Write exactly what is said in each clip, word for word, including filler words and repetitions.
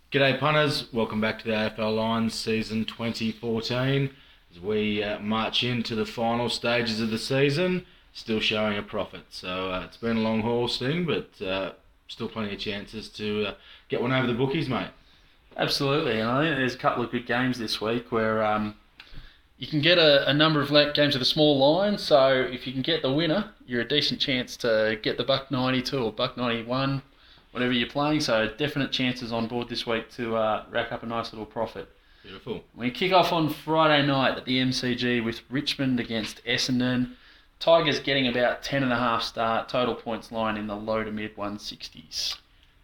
G'day punters, welcome back to the A F L Lions season twenty fourteen as we uh, march into the final stages of the season, still showing a profit. So uh, it's been a long haul sting, but uh, still plenty of chances to uh, get one over the bookies, mate. Absolutely, and I think there's a couple of good games this week where um, you can get a, a number of le- games with a small line, so if you can get the winner, you're a decent chance to get the buck ninety-two or buck ninety-one, whatever you're playing, so definite chances on board this week to uh, rack up a nice little profit. Beautiful. We kick off on Friday night at the M C G with Richmond against Essendon. Tigers getting about ten and a half start, total points line in the low to mid one sixties.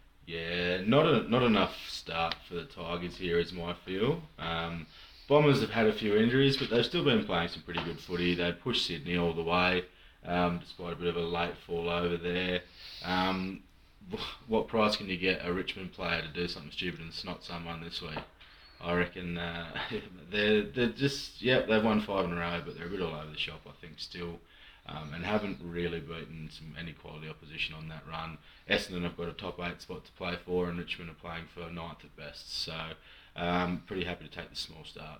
Yeah, not a, not enough start for the Tigers here is my feel. Um, Bombers have had a few injuries, but they've still been playing some pretty good footy. They pushed Sydney all the way, um, despite a bit of a late fall over there. Um, what price can you get a Richmond player to do something stupid and snot someone this week? I reckon uh, they're they're just yep they've won five in a row, but they're a bit all over the shop I think still, um, and haven't really beaten some any quality opposition on that run. Essendon have got a top eight spot to play for, and Richmond are playing for ninth at best. So um, pretty happy to take the small start.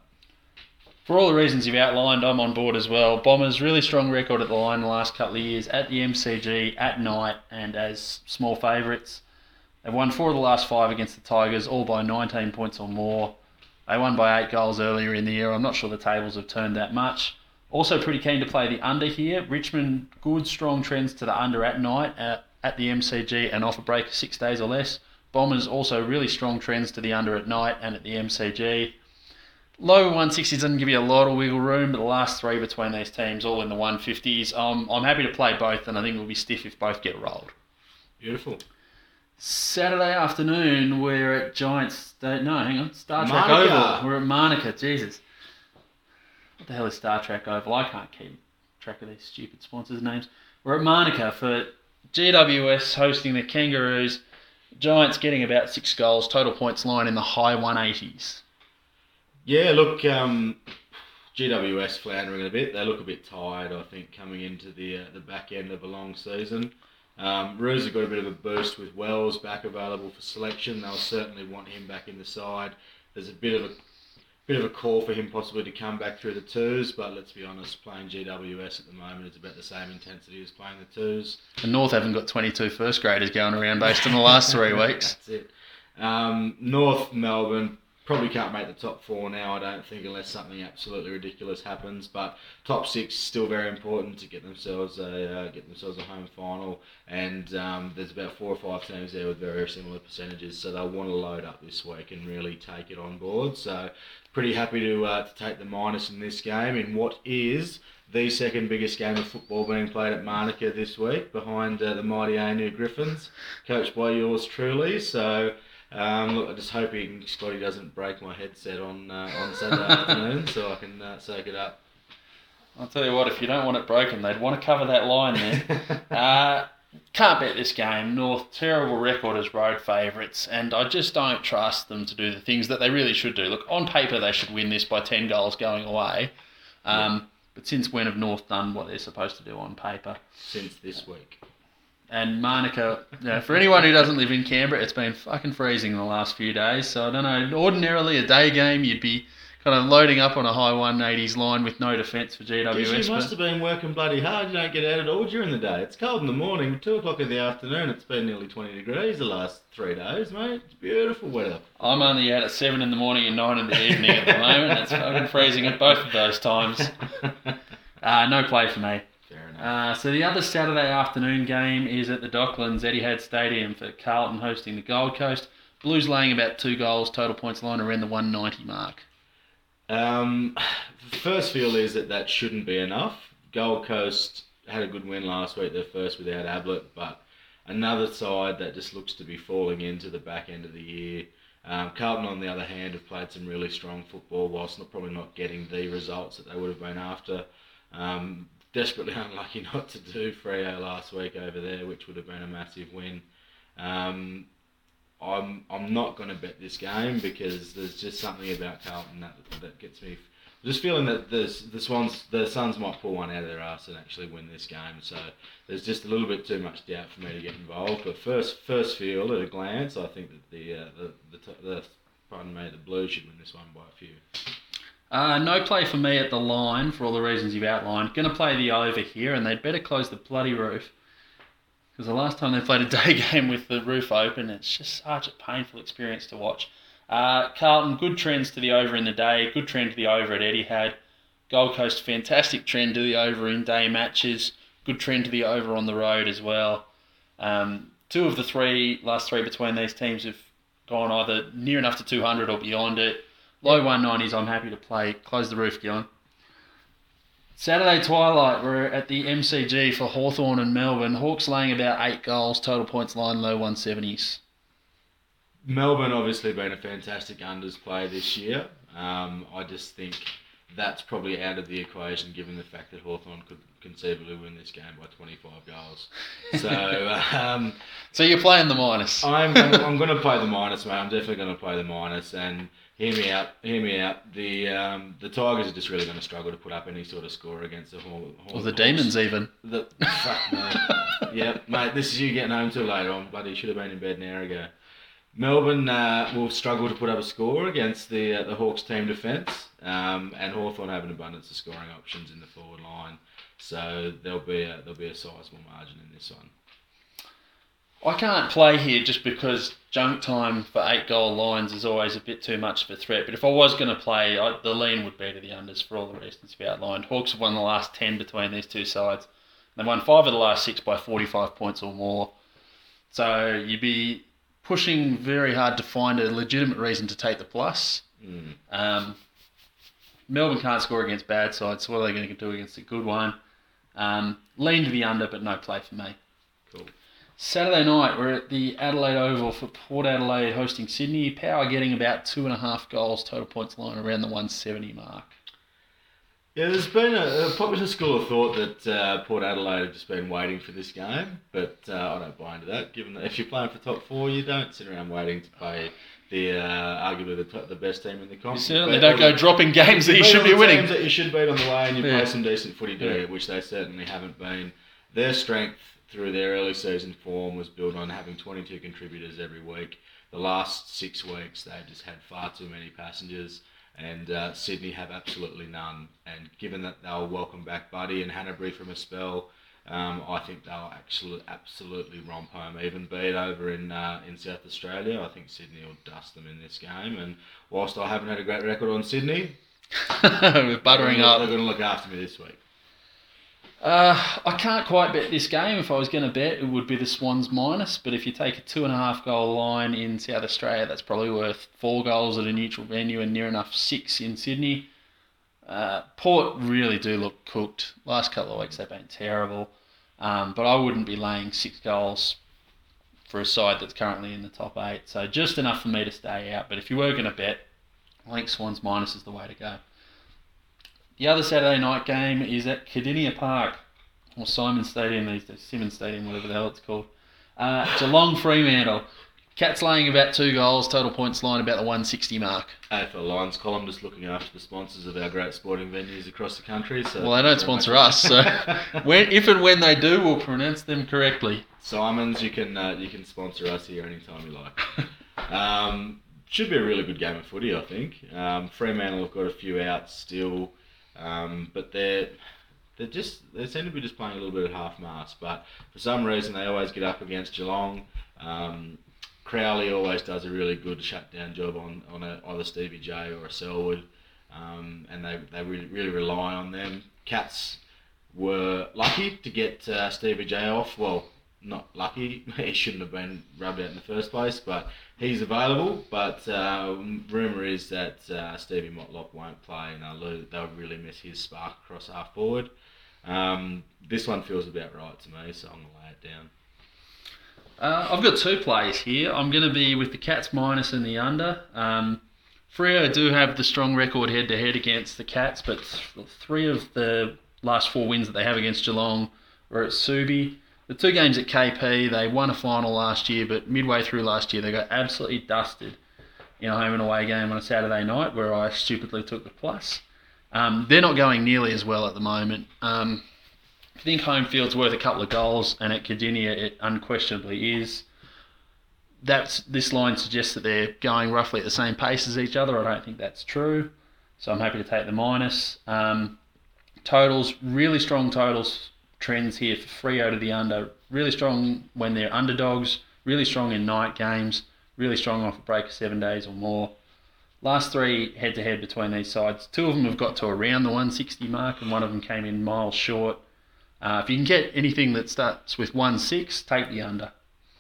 For all the reasons you've outlined, I'm on board as well. Bombers, really strong record at the line the last couple of years at the M C G, at night, and as small favourites. They've won four of the last five against the Tigers, all by nineteen points or more. They won by eight goals earlier in the year. I'm not sure the tables have turned that much. Also pretty keen to play the under here. Richmond, good strong trends to the under at night at, at the M C G and off a break of six days or less. Bombers also really strong trends to the under at night and at the M C G. Low one sixties doesn't give you a lot of wiggle room, but the last three between these teams all in the one fifties. Um, I'm happy to play both, and I think it'll be stiff if both get rolled. Beautiful. Saturday afternoon, we're at Giants. No, hang on. Star Trek Manuka. Oval. We're at Manuka. Jesus. What the hell is Star Trek Oval? I can't keep track of these stupid sponsors' names. We're at Manuka for G W S hosting the Kangaroos. Giants getting about six goals. Total points line in the high one eighties. Yeah, look, um, G W S floundering a bit. They look a bit tired, I think, coming into the uh, the back end of a long season. Um, Roos have got a bit of a boost with Wells back available for selection. They'll certainly want him back in the side. There's a bit of a bit of a call for him possibly to come back through the twos, but let's be honest, playing G W S at the moment is about the same intensity as playing the twos. And North haven't got twenty-two first graders going around based on the last three weeks. That's it. Um, North Melbourne probably can't make the top four now, I don't think, unless something absolutely ridiculous happens. But top six still very important to get themselves a uh, get themselves a home final. And um, there's about four or five teams there with very similar percentages, so they'll want to load up this week and really take it on board. So pretty happy to uh, to take the minus in this game in what is the second biggest game of football being played at Manuka this week, behind uh, the mighty A N U Griffins, coached by yours truly. So. Um, look, I just hope he, Scotty doesn't break my headset on uh, on Saturday afternoon, so I can uh, soak it up. I'll tell you what, if you don't want it broken, they'd want to cover that line there. uh, can't bet this game. North, terrible record as road favourites, and I just don't trust them to do the things that they really should do. Look, on paper they should win this by ten goals going away, um, yeah. But since when have North done what they're supposed to do on paper? Since this week. And Manuka, you know, for anyone who doesn't live in Canberra, it's been fucking freezing the last few days. So I don't know, ordinarily a day game, you'd be kind of loading up on a high one eighties line with no defence for G W S. Guess you must have been working bloody hard. You don't get out at all during the day. It's cold in the morning, two o'clock in the afternoon. It's been nearly twenty degrees the last three days, mate. It's beautiful weather. I'm only out at seven in the morning and nine in the evening at the moment. It's fucking freezing at both of those times. Uh, no play for me. Uh, so the other Saturday afternoon game is at the Docklands Etihad Stadium for Carlton hosting the Gold Coast. Blues laying about two goals, total points line around the one ninety mark. Um, the first feel is that that shouldn't be enough. Gold Coast had a good win last week, their first without Ablett, but another side that just looks to be falling into the back end of the year. Um, Carlton, on the other hand, have played some really strong football whilst not, probably not getting the results that they would have been after. Um, Desperately unlucky not to do Freo last week over there, which would have been a massive win. Um, I'm I'm not going to bet this game because there's just something about Carlton that that gets me just feeling that the the Swans, the Suns might pull one out of their arse and actually win this game. So there's just a little bit too much doubt for me to get involved. But first first feel at a glance, I think that the uh, the, the the pardon me, the Blues should win this one by a few. Uh, no play for me at the line for all the reasons you've outlined. Going to play the over here, and they'd better close the bloody roof. Because the last time they played a day game with the roof open, it's just such a painful experience to watch. Uh, Carlton, good trends to the over in the day, good trend to the over at Etihad. Gold Coast, fantastic trend to the over in day matches, good trend to the over on the road as well. Um, two of the three, last three between these teams have gone either near enough to two hundred or beyond it. Low one nineties, I'm happy to play. Close the roof, Gillen. Saturday twilight, we're at the M C G for Hawthorn and Melbourne. Hawks laying about eight goals, total points line, low one seventies. Melbourne obviously been a fantastic unders play this year. Um, I just think that's probably out of the equation given the fact that Hawthorn could conceivably win this game by twenty-five goals. So um, so you're playing the minus. I'm I'm going to play the minus, mate. I'm definitely going to play the minus. And hear me out. Hear me out. The um, the Tigers are just really going to struggle to put up any sort of score against the Hawthorn. Or the Demons even. The, fuck no. Yeah, mate. This is you getting home too late on, buddy. You should have been in bed an hour ago. Melbourne uh, will struggle to put up a score against the uh, the Hawks team defence, um, and Hawthorn have an abundance of scoring options in the forward line, so there'll be a, there'll be a sizable margin in this one. I can't play here just because junk time for eight goal lines is always a bit too much of a threat. But if I was going to play, I, the lean would be to the unders for all the reasons you've outlined. Hawks have won the last ten between these two sides. They've won five of the last six by forty-five points or more. So you'd be pushing very hard to find a legitimate reason to take the plus. Mm. Um, Melbourne can't score against bad sides, so what are they going to do against a good one? Um, lean to the under, but no play for me. Cool. Saturday night, we're at the Adelaide Oval for Port Adelaide hosting Sydney. Power getting about two and a half goals, total points line around the one seventy mark. Yeah, there's been a, a popular school of thought that uh, Port Adelaide have just been waiting for this game, but uh, I don't buy into that, given that if you're playing for top four, you don't sit around waiting to play the uh, arguably the, the best team in the competition. You certainly don't go dropping games that you should be winning. Teams that you should beat on the way, and you yeah. play some decent footy doing yeah. it, which they certainly haven't been. Their strength through their early season form was built on having twenty-two contributors every week. The last six weeks, they've just had far too many passengers. And uh, Sydney have absolutely none. And given that they'll welcome back Buddy and Hanbury from a spell, um, I think they'll actually absolutely romp home even beat over in uh, in South Australia. I think Sydney will dust them in this game. And whilst I haven't had a great record on Sydney, we're buttering they're up. They're going to look after me this week. Uh, I can't quite bet this game. If I was going to bet, it would be the Swans minus. But if you take a two and a half goal line in South Australia, that's probably worth four goals at a neutral venue and near enough six in Sydney. Uh, Port really do look cooked. Last couple of weeks they've been terrible. Um, but I wouldn't be laying six goals for a side that's currently in the top eight. So just enough for me to stay out. But if you were going to bet, I think Swans minus is the way to go. The other Saturday night game is at Cardinia Park, or Simon Stadium these days, Simmons Stadium, whatever the hell it's called. Uh, Geelong Fremantle. Cats laying about two goals, total points line about the one sixty mark. A F L Lions column just looking after the sponsors of our great sporting venues across the country. So well, they don't sponsor us, so when, if and when they do, we'll pronounce them correctly. Simons, you can uh, you can sponsor us here anytime you like. um, should be a really good game of footy, I think. Um, Fremantle have got a few outs still. Um, but they're they're just they seem to be just playing a little bit at half mast. But for some reason, they always get up against Geelong. Um, Crowley always does a really good shutdown job on on a, either Stevie J or a Selwood, um, and they they really really rely on them. Cats were lucky to get uh, Stevie J off. Well, not lucky. He shouldn't have been rubbed out in the first place, but he's available. But uh, rumour is that uh, Stevie Motlop won't play, and they'll, lose, they'll really miss his spark across half forward. Um, this one feels about right to me, so I'm going to lay it down. Uh, I've got two plays here. I'm going to be with the Cats minus and the under. Um, Freo do have the strong record head-to-head against the Cats, but th- three of the last four wins that they have against Geelong were at Subi. The two games at K P, they won a final last year, but midway through last year they got absolutely dusted in a home and away game on a Saturday night where I stupidly took the plus. Um, they're not going nearly as well at the moment. Um, I think home field's worth a couple of goals, and at Cardinia it unquestionably is. That's, this line suggests that they're going roughly at the same pace as each other. I don't think that's true, so I'm happy to take the minus. Um, totals, really strong totals trends here for Freo to the under. Really strong when they're underdogs, really strong in night games, really strong off a break of seven days or more. Last three head-to-head between these sides, two of them have got to around the one sixty mark and one of them came in miles short. Uh, if you can get anything that starts with one six, take the under.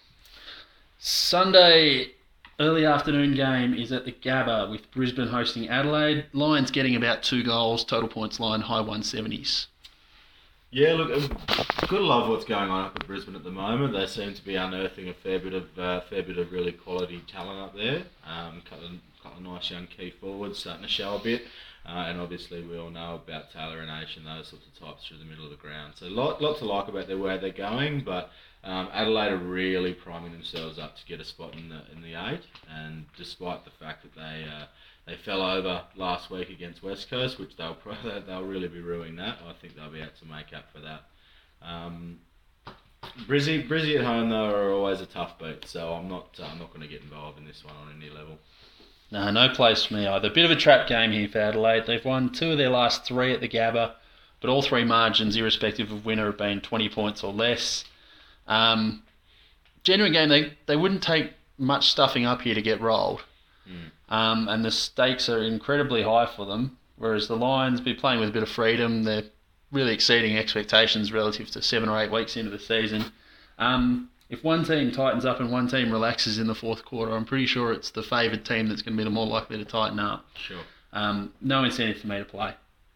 Sunday early afternoon game is at the Gabba with Brisbane hosting Adelaide. Lions getting about two goals, total points line high one seventies. Yeah, look, I've got to love what's going on up at Brisbane at the moment. They seem to be unearthing a fair bit of uh, fair bit of really quality talent up there. Um, a couple of, couple of nice young key forwards starting to show a bit. Uh, and obviously we all know about Taylor and Nation, those sorts of types through the middle of the ground. So lot, lot to like about their where they're going, but um, Adelaide are really priming themselves up to get a spot in the in the eight. And despite the fact that they uh, they fell over last week against West Coast, which they'll probably, they'll really be ruining that, I think they'll be able to make up for that. Um, Brizzy, Brizzy at home though are always a tough beat, so I'm not uh, I'm not going to get involved in this one on any level. No, no place for me either. Bit of a trap game here for Adelaide. They've won two of their last three at the Gabba, but all three margins, irrespective of winner, have been twenty points or less. Um, genuine game, they, they wouldn't take much stuffing up here to get rolled. Mm. Um, and the stakes are incredibly high for them, whereas the Lions be playing with a bit of freedom. They're really exceeding expectations relative to seven or eight weeks into the season. Um, If one team tightens up and one team relaxes in the fourth quarter, I'm pretty sure it's the favoured team that's going to be the more likely to tighten up. Sure. Um, no incentive for me to play.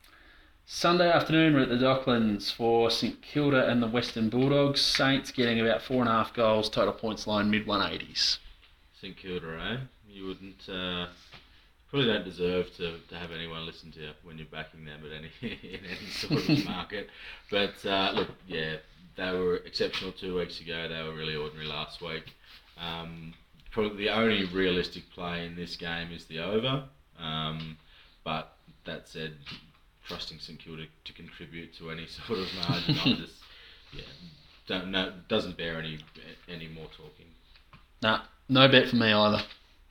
Sunday afternoon, we're at the Docklands for St Kilda and the Western Bulldogs. Saints getting about four and a half goals, total points line mid one eighties. St Kilda, eh? You wouldn't, uh, probably don't deserve to, to have anyone listen to you when you're backing them at any in any sort of market. But uh, look, yeah. They were exceptional two weeks ago. They were really ordinary last week. Um, probably the only realistic play in this game is the over. Um, but that said, trusting St Kilda to contribute to any sort of margin, I just yeah don't know doesn't bear any any more talking. Nah, no bet for me either.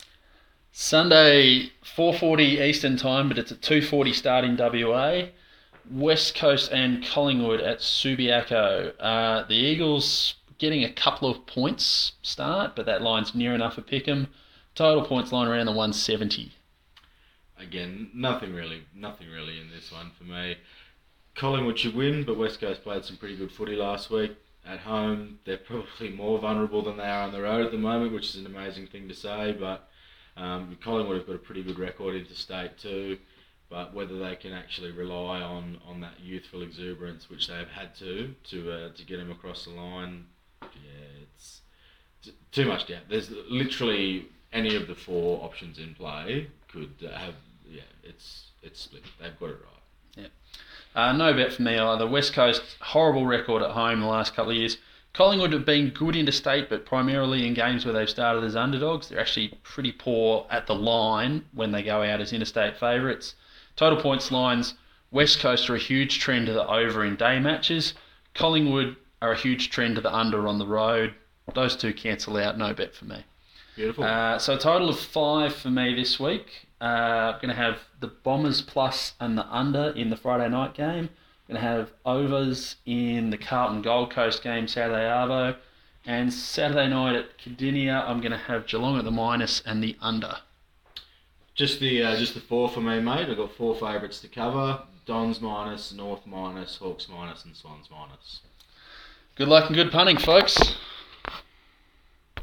Sunday four forty Eastern time, but it's a two forty start in W A. West Coast and Collingwood at Subiaco. Uh, the Eagles getting a couple of points start, but that line's near enough for Pickham. Total points line around the one seventy. Again, nothing really, nothing really in this one for me. Collingwood should win, but West Coast played some pretty good footy last week. At home, they're probably more vulnerable than they are on the road at the moment, which is an amazing thing to say, but um, Collingwood have got a pretty good record interstate too. But whether they can actually rely on, on that youthful exuberance, which they've had to, to uh, to get them across the line, yeah, it's t- too much doubt. There's literally any of the four options in play could uh, have, yeah, it's it's split. They've got it right. Yeah. Uh, no bet for me either. West Coast, horrible record at home the last couple of years. Collingwood have been good interstate, but primarily in games where they've started as underdogs. They're actually pretty poor at the line when they go out as interstate favourites. Total points lines, West Coast are a huge trend to the over in day matches. Collingwood are a huge trend to the under on the road. Those two cancel out, no bet for me. Beautiful. Uh, so a total of five for me this week. Uh, I'm going to have the Bombers plus and the under in the Friday night game. I'm going to have overs in the Carlton Gold Coast game Saturday Arvo. And Saturday night at Cardinia, I'm going to have Geelong at the minus and the under. Just the uh, just the four for me, mate. I've got four favourites to cover. Dons minus, North minus, Hawks minus and Swans minus. Good luck and good punting, folks.